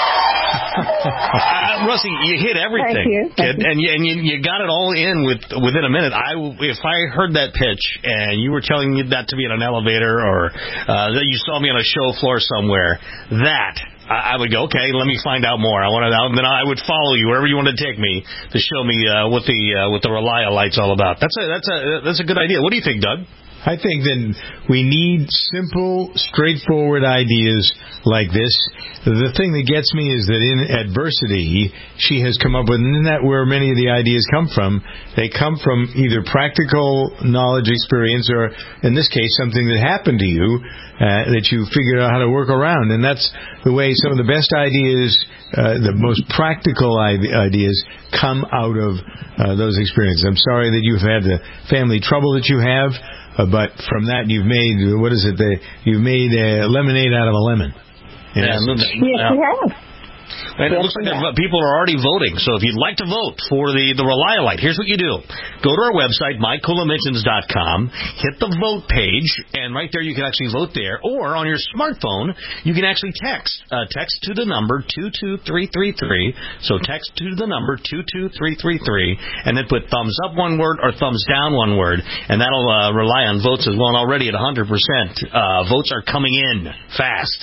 uh, Rusty, you hit everything. Thank you. Thank and, and, you, and you, you got it all in with within a minute. I, if I heard that pitch and you were telling me that to be in an elevator or uh, that you saw me on a show floor somewhere, that I, I would go, okay, let me find out more. I want to, then I would follow you wherever you want to take me to show me uh, what the uh, what the Relialite's all about. That's a that's a that's a good idea. What do you think, Doug? I think that we need simple, straightforward ideas like this. The thing that gets me is that in adversity, she has come up with, and isn't that where many of the ideas come from? They come from either practical knowledge, experience, or, in this case, something that happened to you uh, that you figured out how to work around. And that's the way some of the best ideas, uh, the most practical ideas, come out of uh, those experiences. I'm sorry that you've had the family trouble that you have. Uh, but from that, you've made, what is it, the, you've made a lemonade out of a lemon. Yeah, yes, you have. And it looks like that people are already voting. So if you'd like to vote for the, the Relialite, here's what you do. Go to our website, my cool inventions dot com, hit the vote page, and right there you can actually vote there. Or on your smartphone, you can actually text. Uh, text to the number two two three three three. So text to the number two two three three three, and then put thumbs up one word or thumbs down one word, and that'll uh, rely on votes as well. And already at one hundred percent, uh, votes are coming in fast.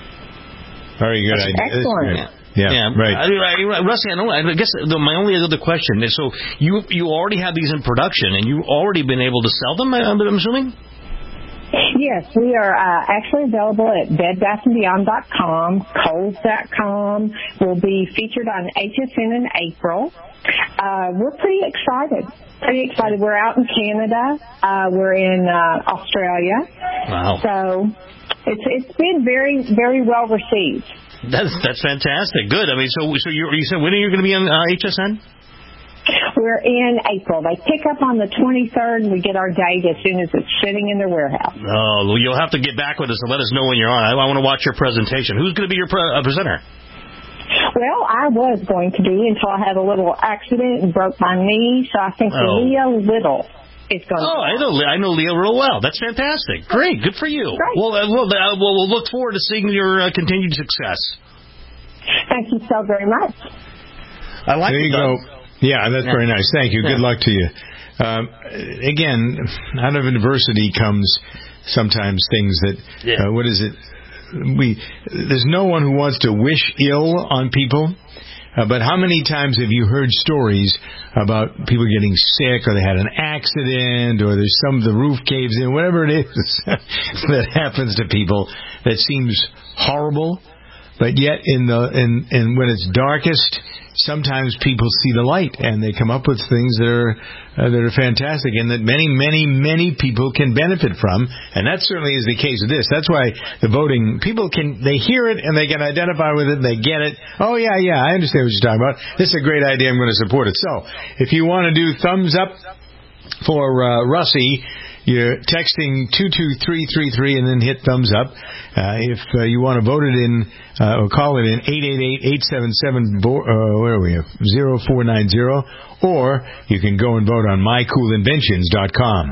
Very good That's idea. Excellent. Yeah, yeah, right. I, I, Rusty, I, know, I guess the, my only other question is, so you you already have these in production, and you've already been able to sell them, I'm assuming? Yes, we are uh, actually available at bed bath and beyond dot com, Kohl's dot com. We'll be featured on H S N in April. Uh, we're pretty excited. Pretty excited. We're out in Canada. Uh, we're in uh, Australia. Wow. So it's it's been very, very well received. That's that's fantastic. Good. I mean, so so you you said when are you going to be on uh, H S N? We're in April. They pick up on the twenty-third, and we get our date as soon as it's sitting in their warehouse. Oh, well, you'll have to get back with us and let us know when you're on. I, I want to watch your presentation. Who's going to be your pre- uh, presenter? Well, I was going to be until I had a little accident and broke my knee, so I think Oh. Leah Little is going Oh, to. I know I know Leah real well. That's fantastic. Great. Good for you. Great. Well, uh, well, uh, well, we'll look forward to seeing your uh, continued success. Thank you so very much. I like There it, you Doug. go. Yeah, that's Yeah. very nice. Thank you. Yeah. Good luck to you. Um, again, out of adversity comes sometimes things that, Yeah. uh, what is it? We There's no one who wants to wish ill on people. Uh, but how many times have you heard stories about people getting sick, or they had an accident, or there's some the roof caves in, whatever it is that happens to people that seems horrible, but yet in the in, in when it's darkest, sometimes people see the light and they come up with things that are uh, that are fantastic and that many, many, many people can benefit from. And that certainly is the case with this. That's why the voting, people can, they hear it and they can identify with it, they get it. Oh, yeah, yeah, I understand what you're talking about. This is a great idea, I'm going to support it. So, if you want to do thumbs up for uh, Russie, you're texting two two three three three and then hit thumbs up. Uh, if uh, you want to vote it in uh, or call it in eight eight eight, eight seven seven, uh, where are we, zero four nine zero, or you can go and vote on my cool inventions dot com.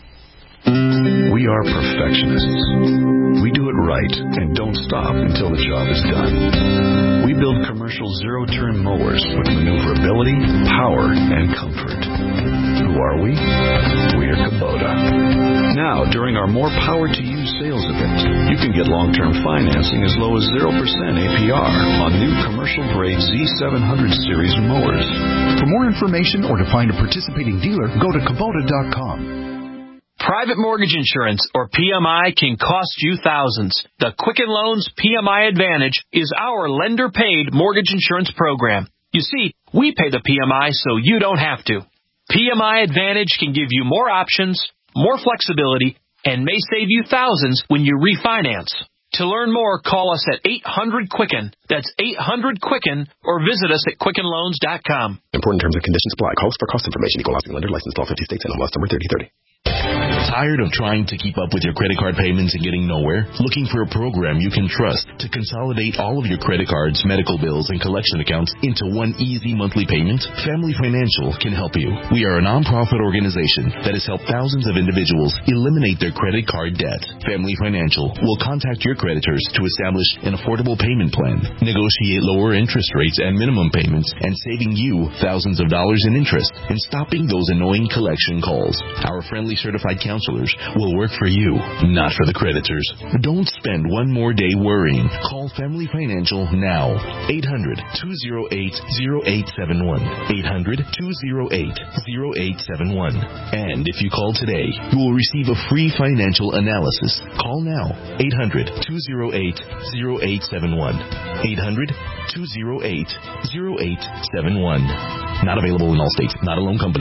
We are perfectionists. We do it right and don't stop until the job is done. We build commercial zero-turn mowers with maneuverability, power, and comfort. Who are we? We're Kubota. Now, during our More Power to You sales event, you can get long-term financing as low as zero percent A P R on new commercial-grade Z seven hundred series mowers. For more information or to find a participating dealer, go to Kubota dot com. Private mortgage insurance, or P M I, can cost you thousands. The Quicken Loans P M I Advantage is our lender-paid mortgage insurance program. You see, we pay the P M I so you don't have to. P M I Advantage can give you more options, more flexibility, and may save you thousands when you refinance. To learn more, call us at eight hundred Quicken. That's eight hundred Quicken, or visit us at Quicken Loans dot com. Important terms and conditions apply. Calls for cost information. Equal housing lender. Licensed all fifty states and M L S number thirty thirty. Tired of trying to keep up with your credit card payments and getting nowhere? Looking for a program you can trust to consolidate all of your credit cards, medical bills, and collection accounts into one easy monthly payment? Family Financial can help you. We are a nonprofit organization that has helped thousands of individuals eliminate their credit card debt. Family Financial will contact your creditors to establish an affordable payment plan, negotiate lower interest rates and minimum payments, and saving you thousands of dollars in interest and stopping those annoying collection calls. Our friendly certified counselors will work for you, not for the creditors. Don't spend one more day worrying. Call Family Financial now. eight hundred, two oh eight, oh eight seven one. eight hundred, two oh eight, oh eight seven one. And if you call today, you will receive a free financial analysis. Call now. eight hundred, two oh eight, oh eight seven one. eight hundred, two oh eight, oh eight seven one. Not available in all states. Not a loan company.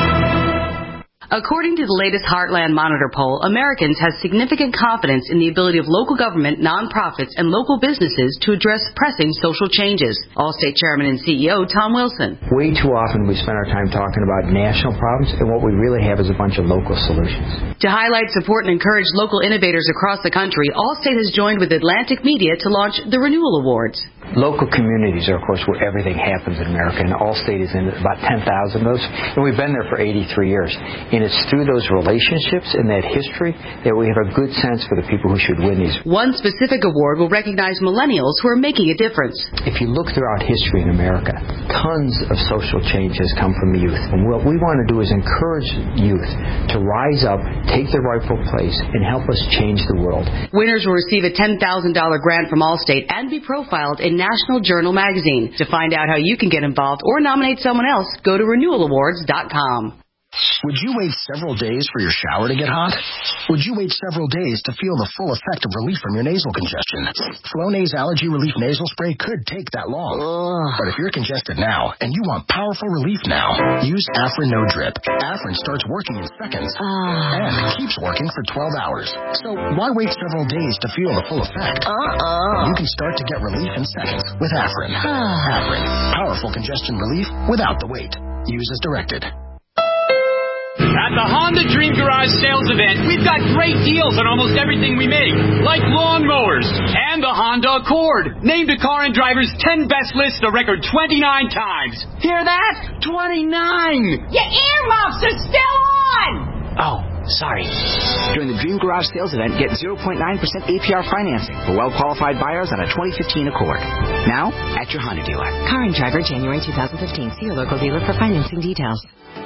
According to the latest Heartland Monitor poll, Americans have significant confidence in the ability of local government, nonprofits, and local businesses to address pressing social changes. Allstate Chairman and C E O Tom Wilson. Way too often we spend our time talking about national problems, and what we really have is a bunch of local solutions. To highlight, support, and encourage local innovators across the country, Allstate has joined with Atlantic Media to launch the Renewal Awards. Local communities are, of course, where everything happens in America, and Allstate is in about ten thousand of those, and we've been there for eighty-three years. And it's through those relationships and that history that we have a good sense for the people who should win these. One specific award will recognize millennials who are making a difference. If you look throughout history in America, tons of social change has come from the youth. And what we want to do is encourage youth to rise up, take their rightful place, and help us change the world. Winners will receive a ten thousand dollars grant from Allstate and be profiled in National Journal magazine. To find out how you can get involved or nominate someone else, go to renewal awards dot com. Would you wait several days for your shower to get hot? Would you wait several days to feel the full effect of relief from your nasal congestion? Flonase Allergy Relief Nasal Spray could take that long. Ugh. But if you're congested now and you want powerful relief now, use Afrin No Drip. Afrin starts working in seconds uh. and keeps working for twelve hours. So why wait several days to feel the full effect? Uh-uh. You can start to get relief in seconds with Afrin. Afrin. Powerful congestion relief without the wait. Use as directed. At the Honda Dream Garage sales event, we've got great deals on almost everything we make, like lawnmowers and the Honda Accord, named a Car and Driver's ten Best list a record twenty-nine times. Hear that? twenty-nine! Your earmuffs are still on! Oh, Sorry. During the Dream Garage sales event, get zero point nine percent A P R financing for well-qualified buyers on a twenty fifteen Accord. Now, at your Honda dealer. Car and Driver, January twenty fifteen. See your local dealer for financing details.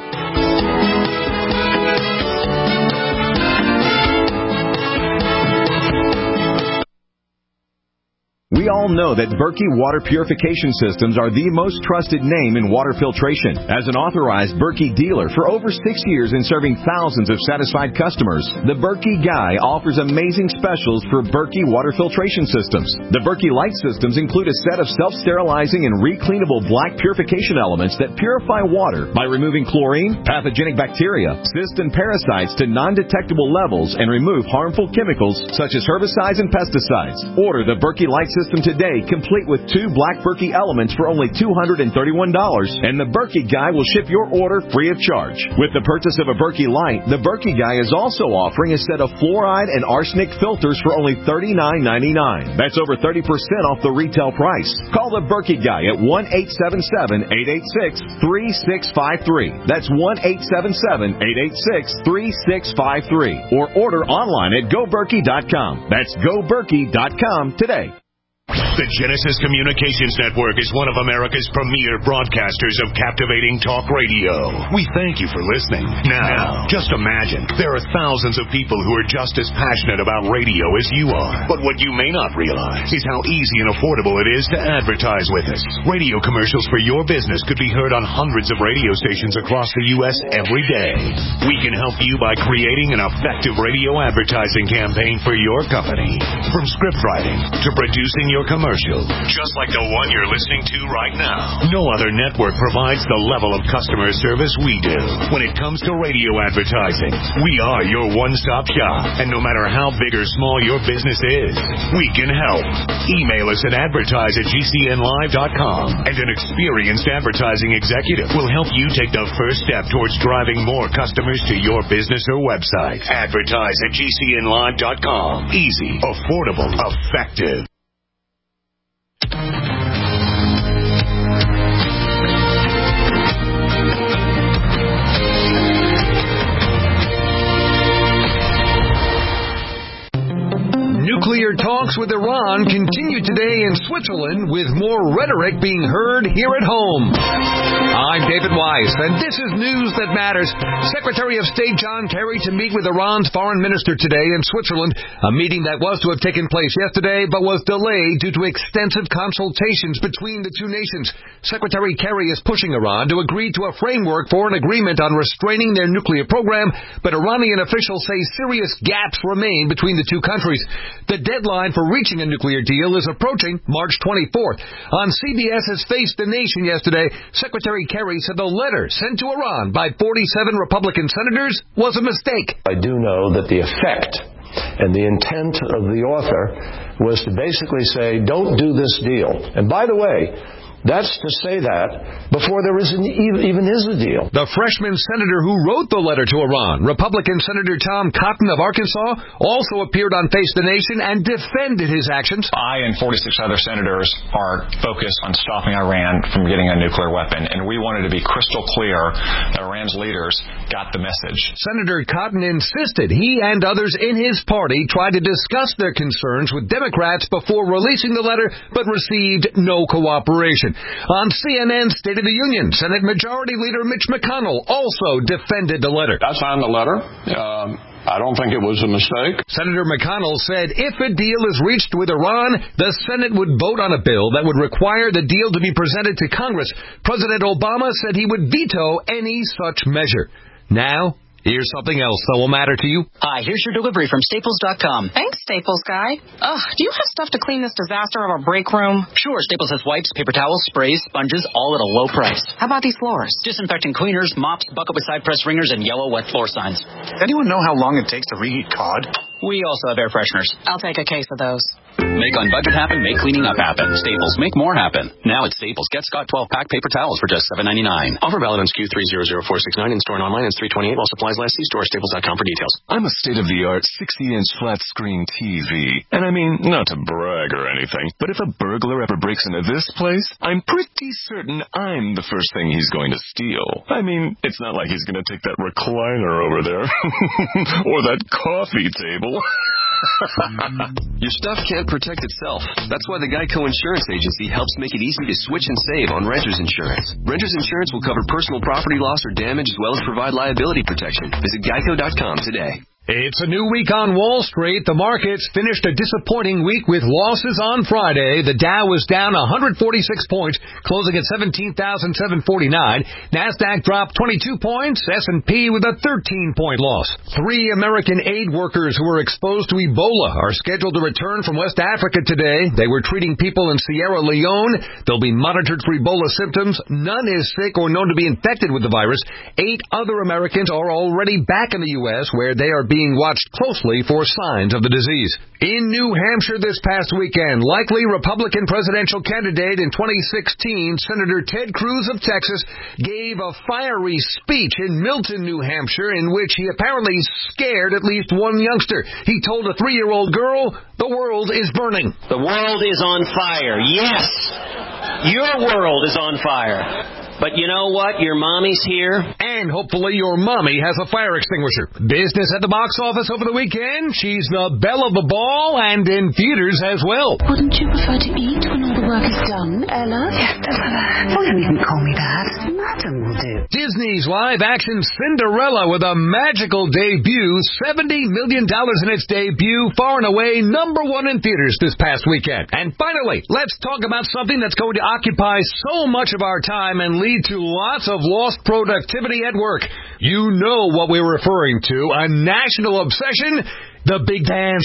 We all know that Berkey Water Purification Systems are the most trusted name in water filtration. As an authorized Berkey dealer for over six years and serving thousands of satisfied customers, the Berkey Guy offers amazing specials for Berkey Water Filtration Systems. The Berkey Light Systems include a set of self-sterilizing and recleanable black purification elements that purify water by removing chlorine, pathogenic bacteria, cysts, and parasites to non-detectable levels and remove harmful chemicals such as herbicides and pesticides. Order the Berkey Light System today, complete with two black Berkey elements for only two hundred thirty-one dollars, and the Berkey Guy will ship your order free of charge. With the purchase of a Berkey Light, the Berkey Guy is also offering a set of fluoride and arsenic filters for only thirty-nine ninety-nine. That's over thirty percent off the retail price. Call the Berkey Guy at one eight seven seven, eight eight six, three six five three. That's one eight seven seven, eight eight six, three six five three. Or order online at go berkey dot com. That's go berkey dot com today. The Genesis Communications Network is one of America's premier broadcasters of captivating talk radio. We thank you for listening. Now, just imagine, there are thousands of people who are just as passionate about radio as you are. But what you may not realize is how easy and affordable it is to advertise with us. Radio commercials for your business could be heard on hundreds of radio stations across the U S every day. We can help you by creating an effective radio advertising campaign for your company. From script writing to producing your commercial, just like the one you're listening to right now. No other network provides the level of customer service we do. When it comes to radio advertising, we are your one-stop shop. And no matter how big or small your business is, we can help. Email us at advertise at g c n live dot com, and an experienced advertising executive will help you take the first step towards driving more customers to your business or website. Advertise at g c n live dot com. Easy, affordable, effective. Nuclear talks with Iran continue today in Switzerland, with more rhetoric being heard here at home. I'm David Weiss, and this is News That Matters. Secretary of State John Kerry to meet with Iran's foreign minister today in Switzerland, a meeting that was to have taken place yesterday but was delayed due to extensive consultations between the two nations. Secretary Kerry is pushing Iran to agree to a framework for an agreement on restraining their nuclear program, but Iranian officials say serious gaps remain between the two countries. The deadline for reaching a nuclear deal is approaching March twenty-fourth. On CBS's Face the Nation yesterday, Secretary Kerry said the letter sent to Iran by forty-seven Republican senators was a mistake. I do know that the effect and the intent of the author was to basically say, don't do this deal. And by the way, that's to say that before there is an, even is a deal. The freshman senator who wrote the letter to Iran, Republican Senator Tom Cotton of Arkansas, also appeared on Face the Nation and defended his actions. I and forty-six other senators are focused on stopping Iran from getting a nuclear weapon, and we wanted to be crystal clear that Iran's leaders got the message. Senator Cotton insisted he and others in his party tried to discuss their concerns with Democrats before releasing the letter, but received no cooperation. On C N N's State of the Union, Senate Majority Leader Mitch McConnell also defended the letter. I signed the letter. Um, I don't think it was a mistake. Senator McConnell said if a deal is reached with Iran, the Senate would vote on a bill that would require the deal to be presented to Congress. President Obama said he would veto any such measure. Now, here's something else that will matter to you. Hi, here's your delivery from Staples dot com. Thanks, Staples guy. Ugh, do you have stuff to clean this disaster of a break room? Sure, Staples has wipes, paper towels, sprays, sponges, all at a low price. How about these floors? Disinfecting cleaners, mops, bucket with side press ringers, and yellow wet floor signs. Does anyone know how long it takes to reheat cod? We also have air fresheners. I'll take a case of those. Make on budget happen, make cleaning up happen. Staples, make more happen. Now at Staples, get Scott twelve-pack paper towels for just seven ninety-nine. Offer valid on S K U three zero zero four six nine in store and online is three twenty-eight while supplies last. See store staples dot com for details. I'm a state-of-the-art sixty-inch flat-screen T V. And I mean, not to brag or anything, but if a burglar ever breaks into this place, I'm pretty certain I'm the first thing he's going to steal. I mean, it's not like he's going to take that recliner over there. Or that coffee table. Your stuff can't protect itself. That's why the Geico Insurance Agency helps make it easy to switch and save on renter's insurance. Renter's insurance will cover personal property loss or damage as well as provide liability protection. Visit geico dot com today. It's a new week on Wall Street. The markets finished a disappointing week with losses on Friday. The Dow was down one hundred forty-six points, closing at seventeen thousand seven hundred forty-nine. NASDAQ dropped twenty-two points, S and P with a thirteen-point loss. Three American aid workers who were exposed to Ebola are scheduled to return from West Africa today. They were treating people in Sierra Leone. They'll be monitored for Ebola symptoms. None is sick or known to be infected with the virus. Eight other Americans are already back in the U S, where they are being being watched closely for signs of the disease. In New Hampshire this past weekend, likely Republican presidential candidate in twenty sixteen, Senator Ted Cruz of Texas, gave a fiery speech in Milton, New Hampshire, in which he apparently scared at least one youngster. He told a three-year-old girl, "The world is burning." The world is on fire. Yes, your world is on fire. But you know what? Your mommy's here. And hopefully your mommy has a fire extinguisher. Business at the box office over the weekend. She's the belle of the ball and in theaters as well. Wouldn't you prefer to eat when all the work is done, Ella? Yes, Ella. Oh, don't even call me that. Madam will do. Disney's live-action Cinderella with a magical debut. seventy million dollars in its debut. Far and away number one in theaters this past weekend. And finally, let's talk about something that's going to occupy so much of our time and lead to lots of lost productivity at work. You know what we're referring to, a national obsession, the big dance.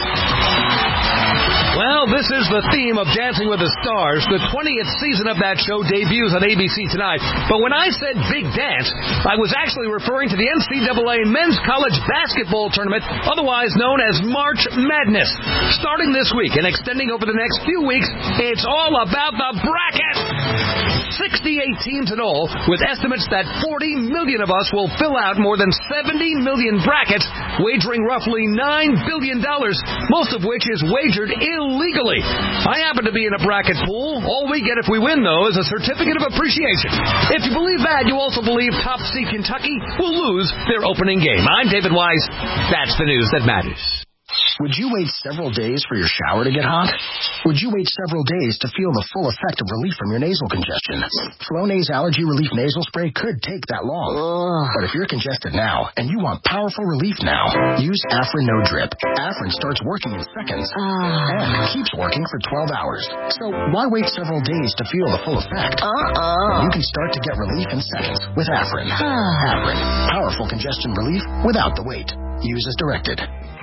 Well, this is the theme of Dancing with the Stars. The twentieth season of that show debuts on A B C tonight. But when I said big dance, I was actually referring to the N C double A Men's College Basketball Tournament, otherwise known as March Madness. Starting this week and extending over the next few weeks, it's all about the bracket. sixty-eight teams in all, with estimates that forty million of us will fill out more than seventy million brackets, wagering roughly nine billion dollars, most of which is wagered illegally. I happen to be in a bracket pool. All we get if we win, though, is a certificate of appreciation. If you believe that, you also believe Top Seed Kentucky will lose their opening game. I'm David Wise. That's the news that matters. Would you wait several days for your shower to get hot? Would you wait several days to feel the full effect of relief from your nasal congestion? Flonase Allergy Relief Nasal Spray could take that long. Ugh. But if you're congested now and you want powerful relief now, use Afrin No Drip. Afrin starts working in seconds uh. and keeps working for twelve hours. So why wait several days to feel the full effect? Uh-uh. You can start to get relief in seconds with Afrin. Uh. Afrin. Powerful congestion relief without the wait. Use as directed.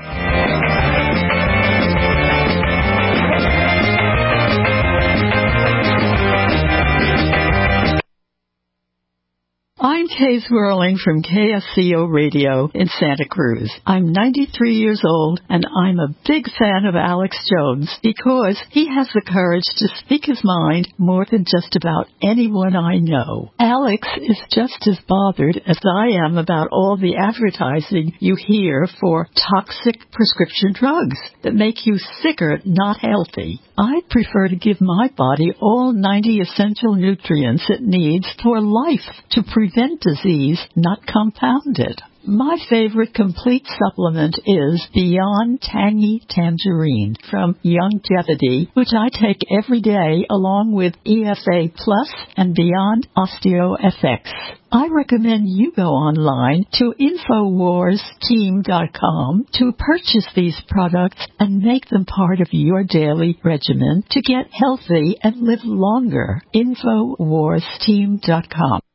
I'm Kay Swirling from K S C O Radio in Santa Cruz. I'm ninety-three years old, and I'm a big fan of Alex Jones because he has the courage to speak his mind more than just about anyone I know. Alex is just as bothered as I am about all the advertising you hear for toxic prescription drugs that make you sicker, not healthy. I prefer to give my body all ninety essential nutrients it needs for life to prevent disease, not compound it. My favorite complete supplement is Beyond Tangy Tangerine from Youngevity, which I take every day along with E F A Plus and Beyond OsteoFX. I recommend you go online to Infowars Team dot com to purchase these products and make them part of your daily regimen to get healthy and live longer. Infowars Team dot com.